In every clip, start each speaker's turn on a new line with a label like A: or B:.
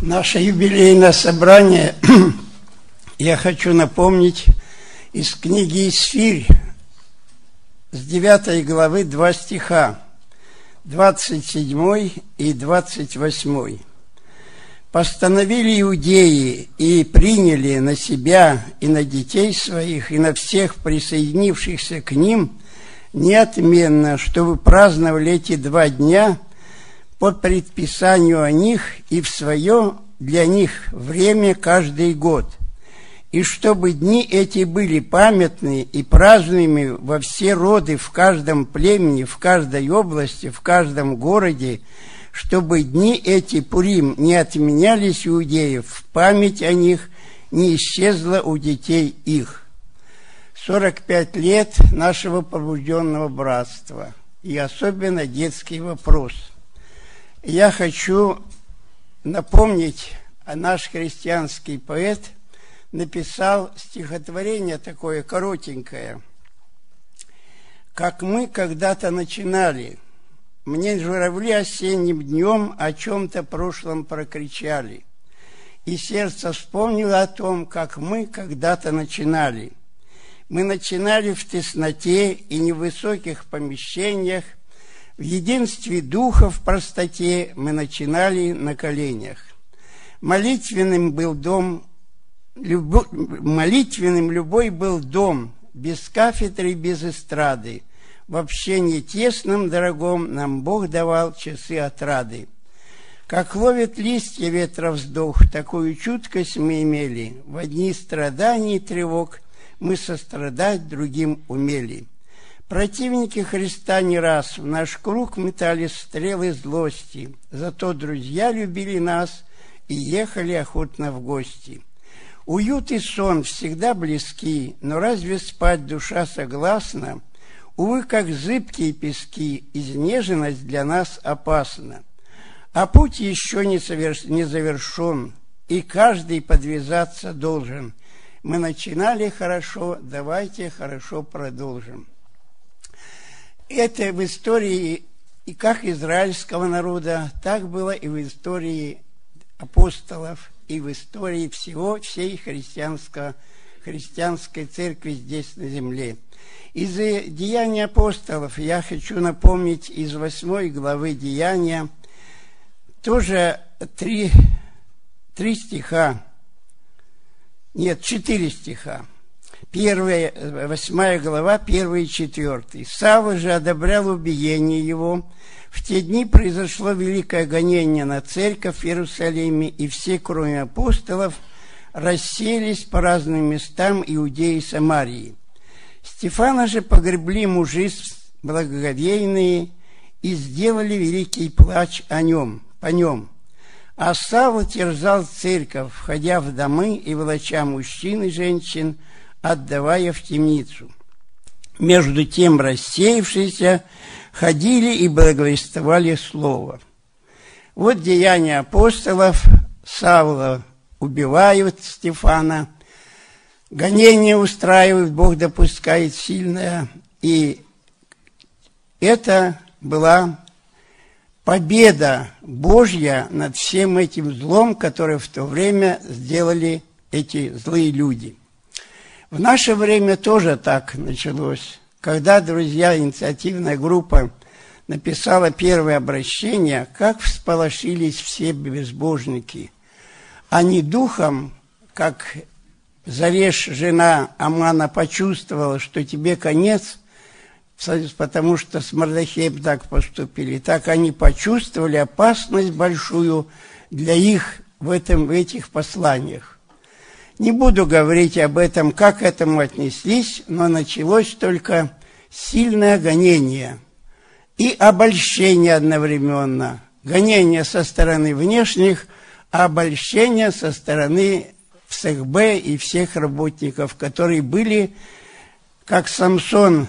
A: Наше юбилейное собрание я хочу напомнить из книги «Исфирь», с 9 главы 2 стиха, 27 и 28. «Постановили иудеи и приняли на себя и на детей своих, и на всех присоединившихся к ним неотменно, чтобы праздновали эти 2 дня по предписанию о них и в свое для них время каждый год, и чтобы дни эти были памятны и празднуемы во все роды, в каждом племени, в каждой области, в каждом городе, чтобы дни эти Пурим не отменялись у иудеев, память о них не исчезла у детей их». 45 лет нашего пробужденного братства, и особенно детский вопрос. Я хочу напомнить, наш христианский поэт написал стихотворение такое коротенькое. «Как мы когда-то начинали, мне журавли осенним днем о чем-то прошлом прокричали, и сердце вспомнило о том, как мы когда-то начинали. Мы начинали в тесноте и невысоких помещениях, в единстве духа, в простоте мы начинали на коленях. Молитвенным любой был дом, без кафедры, без эстрады. В общении тесном, дорогом, нам Бог давал часы отрады. Как ловит листья ветра вздох, такую чуткость мы имели. В дни страданий и тревог мы сострадать другим умели. Противники Христа не раз в наш круг метали стрелы злости, зато друзья любили нас и ехали охотно в гости. Уют и сон всегда близки, но разве спать душа согласна? Увы, как зыбкие пески, изнеженность для нас опасна. А путь еще не завершен, и каждый подвязаться должен. Мы начинали хорошо, давайте хорошо продолжим». Это в истории и как израильского народа, так было и в истории апостолов, и в истории всей христианской церкви здесь на земле. Из Деяний апостолов я хочу напомнить из 8 главы Деяния тоже 4 стиха. 8 глава, 1 и 4. «Савва же одобрял убиение его. В те дни произошло великое гонение на церковь в Иерусалиме, и все, кроме апостолов, расселись по разным местам Иудеи и Самарии. Стефана же погребли мужи благоговейные и сделали великий плач по нем. А Савва терзал церковь, входя в домы и волоча мужчин и женщин, отдавая в темницу. Между тем рассеявшиеся ходили и благовествовали слово». Вот деяния апостолов. Савла убивают, Стефана, гонение устраивают, Бог допускает сильное, и это была победа Божья над всем этим злом, которое в то время сделали эти злые люди. В наше время тоже так началось. Когда, друзья, инициативная группа написала первое обращение, как всполошились все безбожники. Они духом, как Зареш, жена Амана, почувствовала, что тебе конец, потому что с Мордохеем так поступили, так они почувствовали опасность большую для их в этих посланиях. Не буду говорить об этом, как к этому отнеслись, но началось только сильное гонение и обольщение одновременно. Гонение со стороны внешних, а обольщение со стороны ФСХБ и всех работников, которые были, как Самсон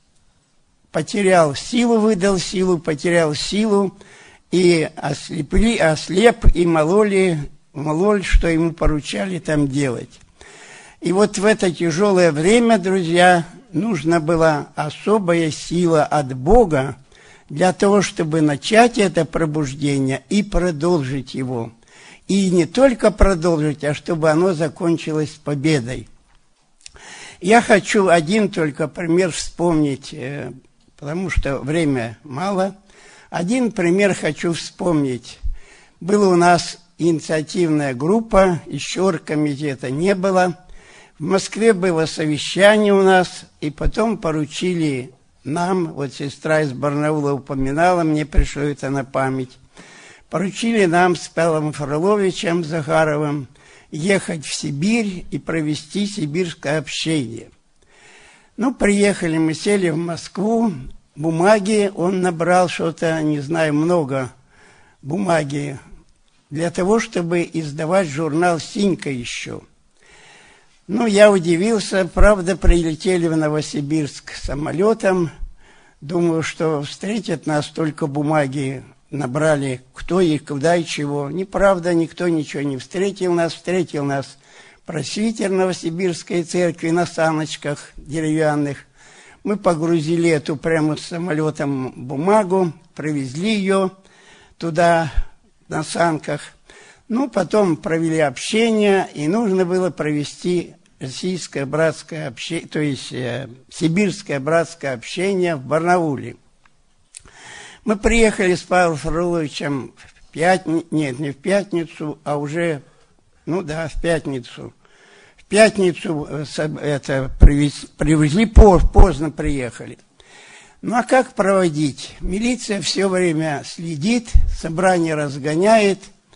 A: потерял силу, выдал силу, потерял силу, и ослеп, и молол, что ему поручали там делать. И вот в это тяжелое время, друзья, нужна была особая сила от Бога для того, чтобы начать это пробуждение и продолжить его. И не только продолжить, а чтобы оно закончилось победой. Я хочу один только пример вспомнить, потому что время мало. Один пример хочу вспомнить. Была у нас инициативная группа, еще оргкомитета не было. В Москве было совещание у нас, и потом поручили нам, вот сестра из Барнаула упоминала, мне пришло это на память, поручили нам с Павлом Фроловичем Захаровым ехать в Сибирь и провести сибирское общение. Ну, приехали, мы сели в Москву, бумаги, он набрал что-то, не знаю, много бумаги, для того, чтобы издавать журнал «Синька» еще. Ну, я удивился, правда, прилетели в Новосибирск самолетом, думаю, что встретят нас, только бумаги набрали, кто и куда и чего. Неправда, никто ничего не встретил нас просвитер Новосибирской церкви на саночках деревянных. Мы погрузили эту прямо с самолетом бумагу, привезли ее туда на санках. Ну, потом провели общение, и нужно было провести российское братское общение, то есть сибирское братское общение в Барнауле. Мы приехали с Павлом Фроловичем в пятницу, нет, не в пятницу, а уже, ну да, в пятницу. В пятницу это привезли, поздно приехали. Ну а как проводить? Милиция все время следит, собрание разгоняет.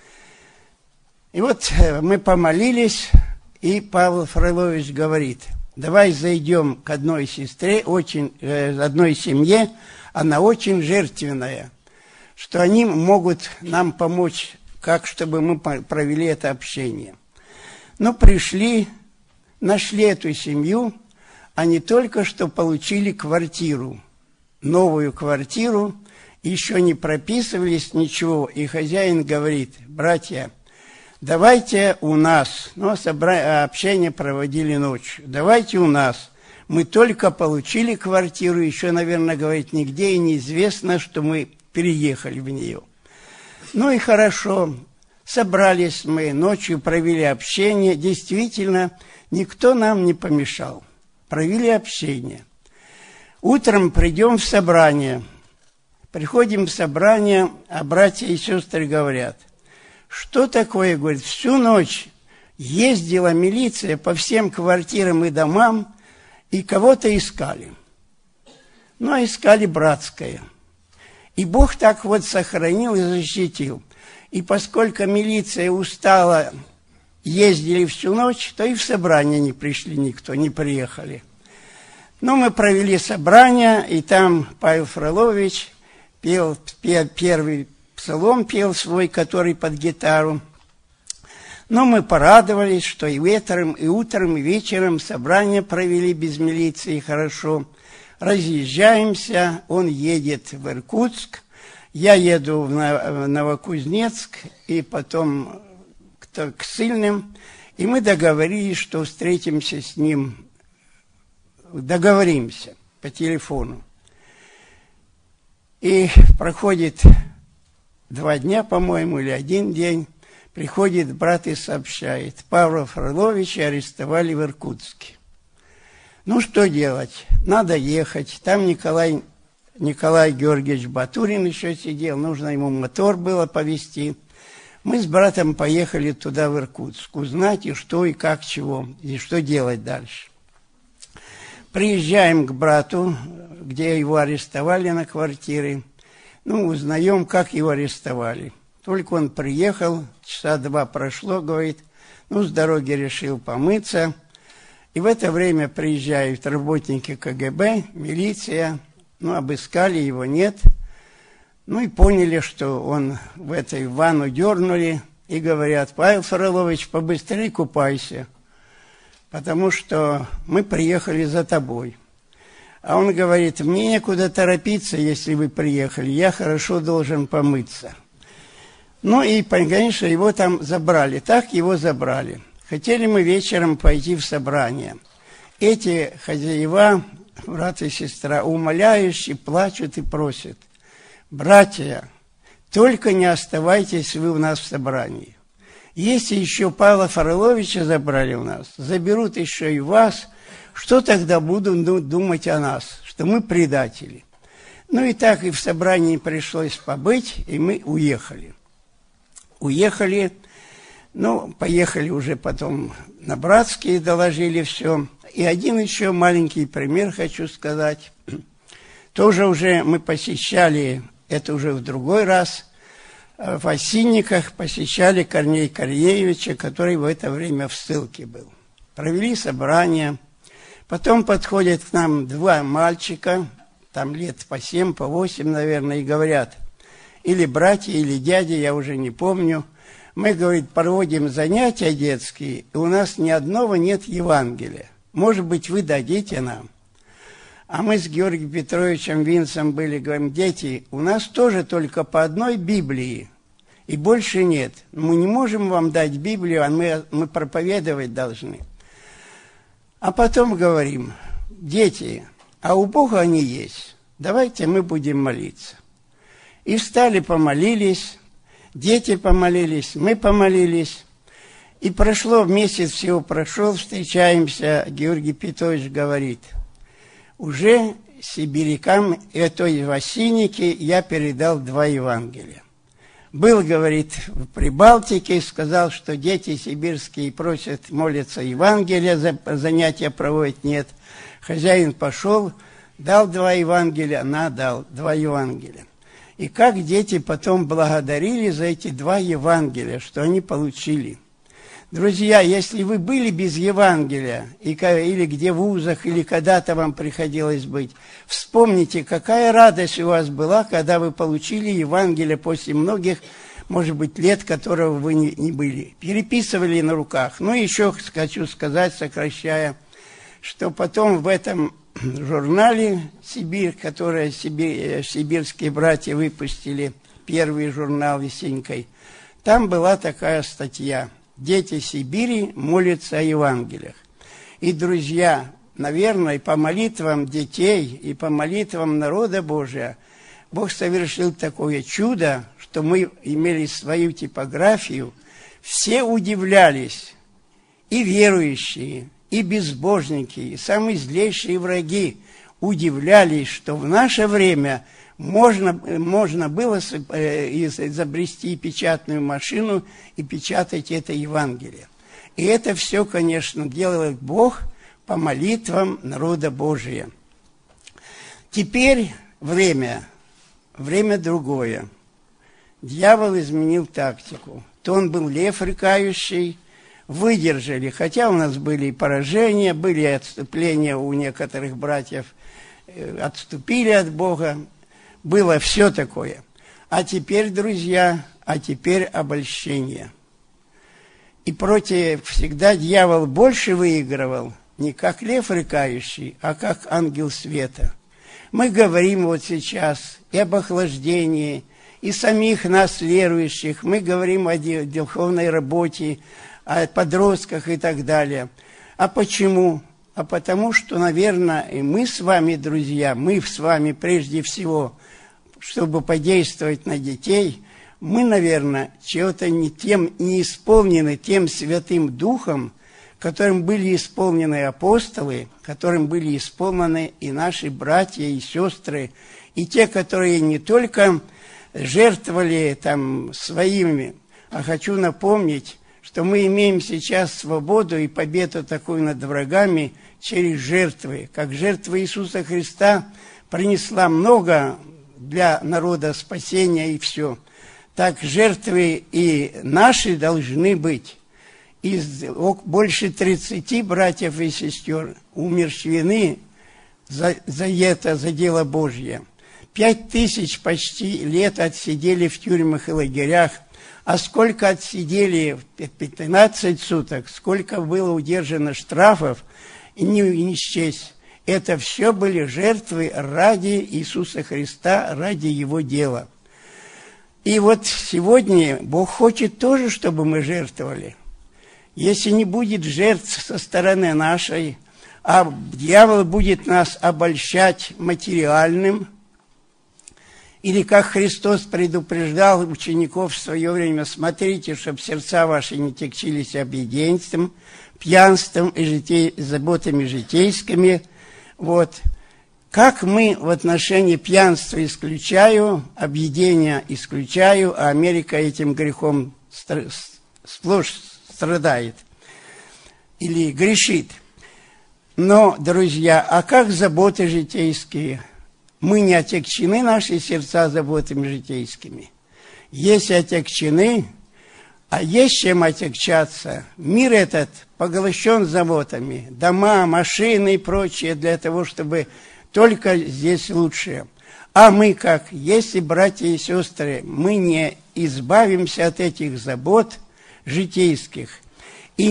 A: И вот мы помолились, и Павел Фролович говорит: давай зайдем к одной сестре, одной семье, она очень жертвенная, что они могут нам помочь, как чтобы мы провели это общение. Ну, пришли, нашли эту семью, они только что получили квартиру, новую квартиру, еще не прописывались, ничего. И хозяин говорит: братья, давайте у нас, ну, общение проводили ночью, давайте у нас. Мы только получили квартиру, еще, наверное, говорит, нигде и неизвестно, что мы переехали в нее. Ну и хорошо, собрались мы, ночью провели общение, действительно, никто нам не помешал. Провели общение. Утром придем в собрание. Приходим в собрание, а братья и сестры говорят: что такое, говорит, всю ночь ездила милиция по всем квартирам и домам, и кого-то искали. Ну, искали братское. И Бог так вот сохранил и защитил. И поскольку милиция устала, ездили всю ночь, то и в собрание не пришли никто, не приехали. Ну, мы провели собрание, и там Павел Фролович пел первый псалом, пел свой, который под гитару. Но мы порадовались, что и утром, и вечером собрание провели без милиции хорошо. Разъезжаемся, он едет в Иркутск, я еду в Новокузнецк и потом к Сыльным. И мы договорились, что встретимся с ним, договоримся по телефону. И проходит 2 дня, по-моему, или 1 день. Приходит брат и сообщает: Павла Фроловича арестовали в Иркутске. Ну, что делать? Надо ехать. Там Николай Георгиевич Батурин еще сидел, нужно ему мотор было повезти. Мы с братом поехали туда, в Иркутск, узнать, и что, и как, чего, и что делать дальше. Приезжаем к брату, где его арестовали на квартире. Ну, узнаем, как его арестовали. Только он приехал, часа 2 прошло, говорит, ну, с дороги решил помыться. И в это время приезжают работники КГБ, милиция, ну, обыскали его, нет. Ну, и поняли, что он в этой ванну дернули, и говорят: Павел Фролович, побыстрее купайся, потому что мы приехали за тобой. А он говорит: мне некуда торопиться, если вы приехали, я хорошо должен помыться. Ну и, конечно, его там забрали. Так его забрали. Хотели мы вечером пойти в собрание. Эти хозяева, брат и сестра, умоляющие, плачут и просят: братья, только не оставайтесь вы у нас в собрании. Если еще Павла Фроловича забрали у нас, заберут еще и вас, что тогда будут думать о нас, что мы предатели? Ну и так и в собрании пришлось побыть, и мы уехали. Уехали, ну, поехали уже потом на Братские, доложили все. И один еще маленький пример хочу сказать. Тоже уже мы посещали, это уже в другой раз, в Осинниках посещали Корнея Корнеевича, который в это время в ссылке был. Провели собрание. Потом подходят к нам два мальчика, там лет по 7, по 8, наверное, и говорят, или братья, или дяди, я уже не помню. Мы, говорит, проводим занятия детские, и у нас ни одного нет Евангелия. Может быть, вы дадите нам? А мы с Георгием Петровичем Винцем были, говорим, дети, у нас тоже только по одной Библии, и больше нет. Мы не можем вам дать Библию, а мы проповедовать должны. А потом говорим, дети, а у Бога они есть, давайте мы будем молиться. И встали, помолились, дети помолились, мы помолились. И прошло, месяц всего прошел, встречаемся, Георгий Петрович говорит, уже сибирякам, то есть в Осиннике, я передал 2 Евангелия. Был, говорит, в Прибалтике, сказал, что дети сибирские просят, молятся Евангелия, занятия проводят, нет. Хозяин пошел, дал 2 Евангелия, дал 2 Евангелия. И как дети потом благодарили за эти 2 Евангелия, что они получили. Друзья, если вы были без Евангелия, или где в вузах, или когда-то вам приходилось быть, вспомните, какая радость у вас была, когда вы получили Евангелие после многих, может быть, лет, которого вы не были. Переписывали на руках. Ну, еще хочу сказать, сокращая, что потом в этом журнале «Сибирь», который сибирские братья выпустили, первый журнал весенькой, там была такая статья «Дети Сибири молятся о Евангелиях». И, друзья, наверное, по молитвам детей и по молитвам народа Божия Бог совершил такое чудо, что мы имели свою типографию. Все удивлялись, и верующие, и безбожники, и самые злейшие враги удивлялись, что в наше время можно было изобрести печатную машину и печатать это Евангелие. И это все, конечно, делает Бог по молитвам народа Божия. Теперь время другое. Дьявол изменил тактику. То он был лев рыкающий, выдержали, хотя у нас были и поражения, были и отступления у некоторых братьев, отступили от Бога. Было все такое. А теперь, друзья, теперь обольщение. И против всегда дьявол больше выигрывал, не как лев рыкающий, а как ангел света. Мы говорим вот сейчас и об охлаждении, и самих нас, верующих. Мы говорим о духовной работе, о подростках и так далее. А почему? А потому что, наверное, и мы с вами, друзья, мы с вами прежде всего, чтобы подействовать на детей, мы, наверное, чего-то не исполнены тем Святым Духом, которым были исполнены апостолы, которым были исполнены и наши братья и сестры, и те, которые не только жертвовали там своими, а хочу напомнить, что мы имеем сейчас свободу и победу такую над врагами через жертвы. Как жертва Иисуса Христа принесла много для народа спасения и все. Так жертвы и наши должны быть. Больше 30 братьев и сестер умерщвлены за это, за дело Божье. 5000 почти лет отсидели в тюрьмах и лагерях. А сколько отсидели, 15 суток, сколько было удержано штрафов, и не счесть. Это все были жертвы ради Иисуса Христа, ради Его дела. И вот сегодня Бог хочет тоже, чтобы мы жертвовали. Если не будет жертв со стороны нашей, а дьявол будет нас обольщать материальным, Или как Христос предупреждал учеников в свое время: смотрите, чтобы сердца ваши не тягчились объеденством, пьянством и заботами житейскими. Вот. Как мы в отношении пьянства исключаю, объедения исключаю, а Америка этим грехом сплошь страдает или грешит. Но, друзья, а как заботы житейские? Мы не отягчены, наши сердца, заботами житейскими. Если отягчены, а есть чем отягчаться, мир этот поглощен заботами, дома, машины и прочее, для того, чтобы только здесь лучше. А мы как? Если, братья и сестры, мы не избавимся от этих забот житейских и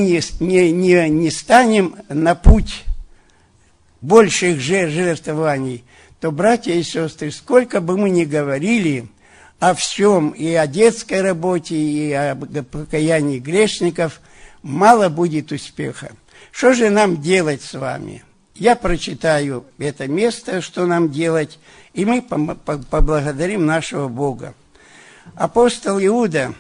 A: не станем на путь больших жертвований, то, братья и сестры, сколько бы мы ни говорили о всем, и о детской работе, и о покаянии грешников, мало будет успеха. Что же нам делать с вами? Я прочитаю это место, что нам делать, и мы поблагодарим нашего Бога. Апостол Иуда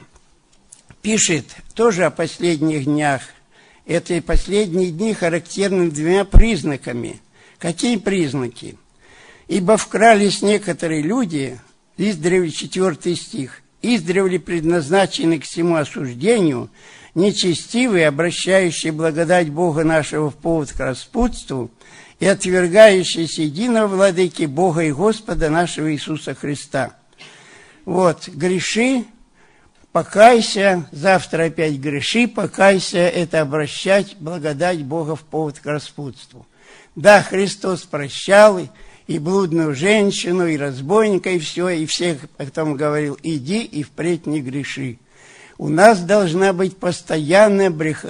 A: пишет тоже о последних днях. Эти последние дни характерны двумя признаками. Какие признаки? «Ибо вкрались некоторые люди», издревле 4 стих, «издревле предназначены к всему осуждению, нечестивые, обращающие благодать Бога нашего в повод к распутству и отвергающиеся единого владыки Бога и Господа нашего Иисуса Христа». Вот, греши, покайся, завтра опять греши, покайся, это обращать благодать Бога в повод к распутству. Да, Христос прощал и блудную женщину, и разбойника, и все, и всех потом говорил: иди и впредь не греши. У нас должна быть постоянная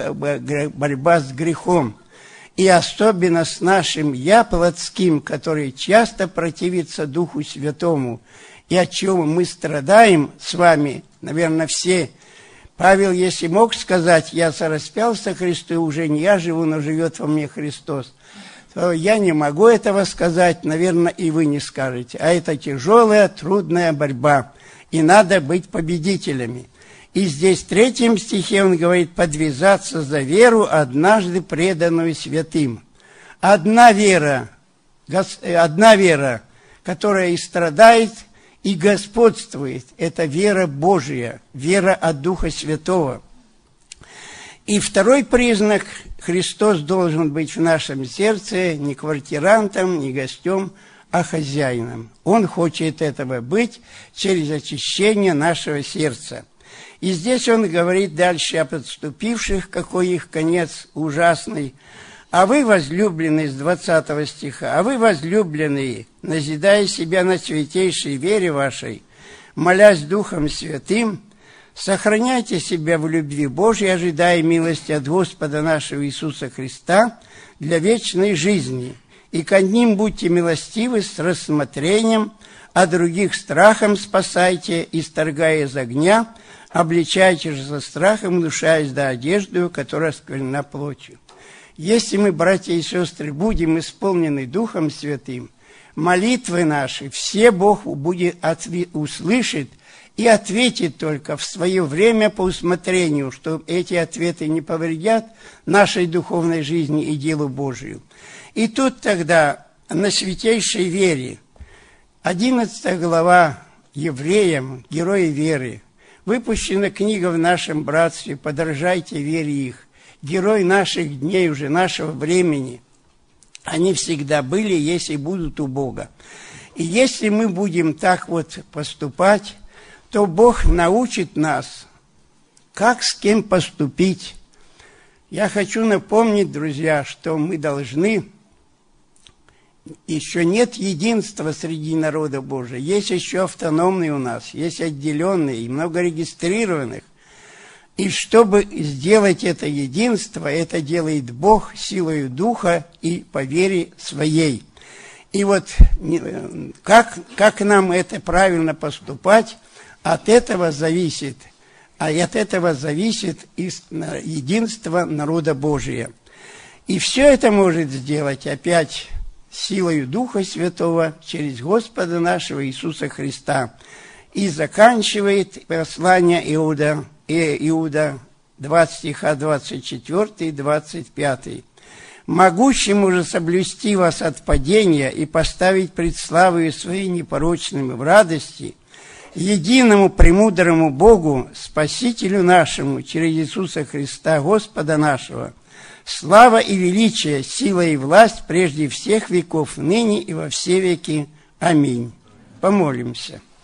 A: борьба с грехом, и особенно с нашим «я» плотским, который часто противится Духу Святому, и от чего мы страдаем с вами, наверное, все. Павел, если мог сказать: я сораспялся Христу, и уже не я живу, но живет во мне Христос, то я не могу этого сказать, наверное, и вы не скажете. А это тяжелая, трудная борьба, и надо быть победителями. И здесь в 3 стихе он говорит: подвязаться за веру, однажды преданную святым. Одна вера, которая и страдает, и господствует, это вера Божия, вера от Духа Святого. И второй признак: Христос должен быть в нашем сердце не квартирантом, не гостем, а хозяином. Он хочет этого быть через очищение нашего сердца. И здесь он говорит дальше о подступивших, какой их конец ужасный. «А вы, возлюбленные», с 20 стиха, «а вы, возлюбленные, назидая себя на святейшей вере вашей, молясь Духом Святым, сохраняйте себя в любви Божьей, ожидая милости от Господа нашего Иисуса Христа для вечной жизни. И к одним будьте милостивы с рассмотрением, а других страхом спасайте, исторгая из огня, обличайте же со страхом, внушаясь до одежды, которая осквернена плотью». Если мы, братья и сестры, будем исполнены Духом Святым, молитвы наши все Бог будет услышит и ответит только в свое время по усмотрению, что эти ответы не повредят нашей духовной жизни и делу Божию. И тут тогда на святейшей вере, 11 глава Евреям, герои веры, выпущена книга в нашем братстве, подражайте вере их. Герои наших дней, уже нашего времени, они всегда были, есть и будут у Бога. И если мы будем так вот поступать, то Бог научит нас, как с кем поступить. Я хочу напомнить, друзья, что мы должны... Еще нет единства среди народа Божия. Есть еще автономные у нас, есть отделенные и много регистрированных. И чтобы сделать это единство, это делает Бог силою Духа и по вере своей. И вот как нам это правильно поступать, от этого зависит, единство народа Божия. И все это может сделать опять силою Духа Святого через Господа нашего Иисуса Христа». И заканчивает послание Иуда 20 стиха 24 и 25. «Могущему же соблюсти вас от падения и поставить пред славою своей непорочными в радости, единому премудрому Богу, Спасителю нашему, через Иисуса Христа, Господа нашего, слава и величие, сила и власть прежде всех веков, ныне и во все веки. Аминь». Помолимся.